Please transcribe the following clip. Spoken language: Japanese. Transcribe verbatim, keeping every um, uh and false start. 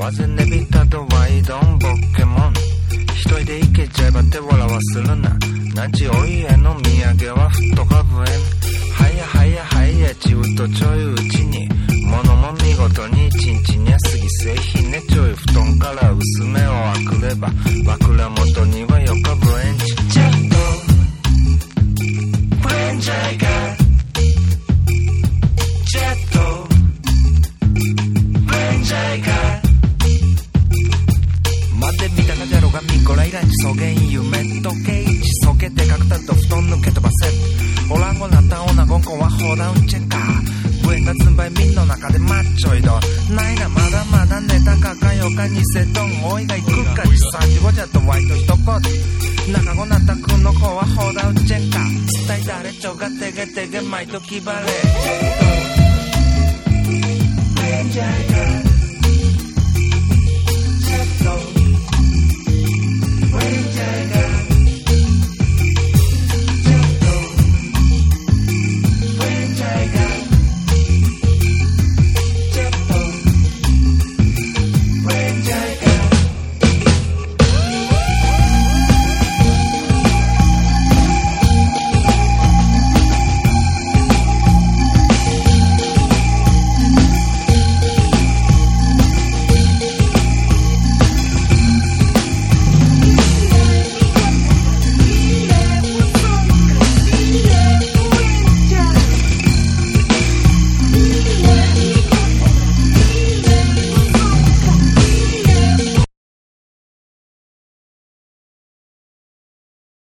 わぜねびたとワイドンポケモン一人で行けちゃえば手笑わするななんちおいへの土産はふっとかぶえんはやはやはやちうとちょいうちに物も見事にちんちんやすぎ製品ねちょい布団から薄めをあくれば枕元にはよかぶえんちちゃっとブレンジャイがちゃっとブレンジャイが待ってみたかじゃろがみこらいらんちそげん夢時計一そけてかくたと布団抜け飛ばせおらんごなったおなごんこはほらうんちゃかブエンがつんばいみんの中でマッチョイドないがまだまだネタかかよかにせとんおいがいくかちさんじごじゃとワイとひと言中ごなったくんの子はほらうんちゃか伝えたれちょがてげてげまいときばれブエンジャイが